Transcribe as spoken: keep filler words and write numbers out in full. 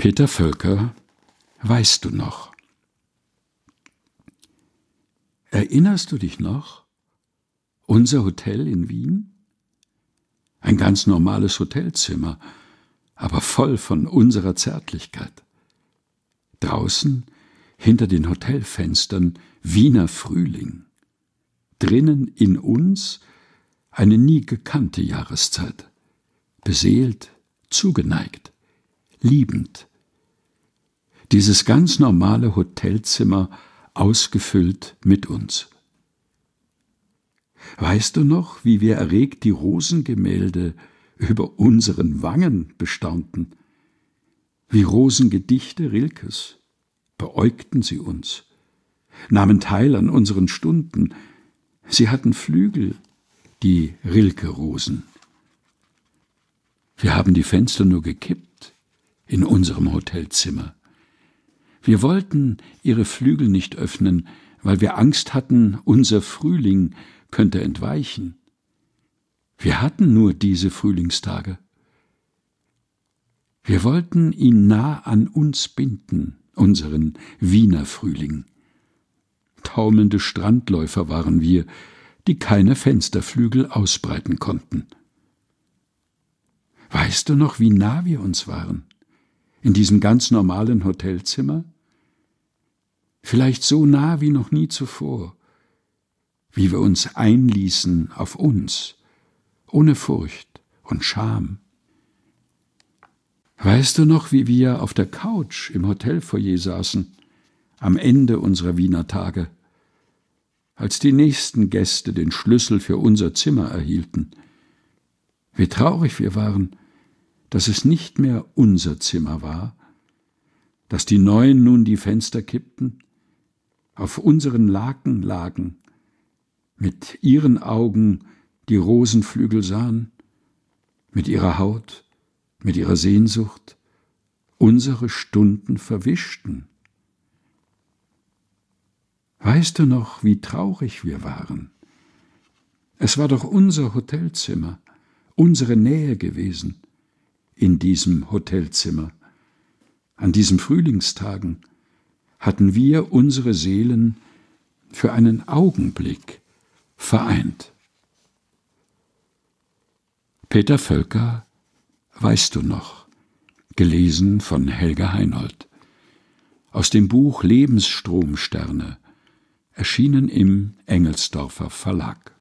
Peter Völker, weißt du noch? Erinnerst du dich noch? Unser Hotel in Wien? Ein ganz normales Hotelzimmer, aber voll von unserer Zärtlichkeit. Draußen, hinter den Hotelfenstern, Wiener Frühling. Drinnen in uns eine nie gekannte Jahreszeit. Beseelt, zugeneigt, liebend. Dieses ganz normale Hotelzimmer ausgefüllt mit uns. Weißt du noch, wie wir erregt die Rosengemälde über unseren Wangen bestaunten? Wie Rosengedichte Rilkes beäugten sie uns, nahmen teil an unseren Stunden. Sie hatten Flügel, die Rilke-Rosen. Wir haben die Fenster nur gekippt in unserem Hotelzimmer. Wir wollten ihre Flügel nicht öffnen, weil wir Angst hatten, unser Frühling könnte entweichen. Wir hatten nur diese Frühlingstage. Wir wollten ihn nah an uns binden, unseren Wiener Frühling. Taumelnde Strandläufer waren wir, die keine Fensterflügel ausbreiten konnten. Weißt du noch, wie nah wir uns waren? In diesem ganz normalen Hotelzimmer? Vielleicht so nah wie noch nie zuvor, wie wir uns einließen auf uns, ohne Furcht und Scham. Weißt du noch, wie wir auf der Couch im Hotelfoyer saßen, am Ende unserer Wiener Tage, als die nächsten Gäste den Schlüssel für unser Zimmer erhielten? Wie traurig wir waren, dass es nicht mehr unser Zimmer war, dass die Neuen nun die Fenster kippten, auf unseren Laken lagen, mit ihren Augen die Rosenflügel sahen, mit ihrer Haut, mit ihrer Sehnsucht, unsere Stunden verwischten. Weißt du noch, wie traurig wir waren? Es war doch unser Hotelzimmer, unsere Nähe gewesen, in diesem Hotelzimmer. An diesen Frühlingstagen hatten wir unsere Seelen für einen Augenblick vereint. Peter Völker, weißt du noch? Gelesen von Helga Heinold. Aus dem Buch Lebensstromsterne, erschienen im Engelsdorfer Verlag.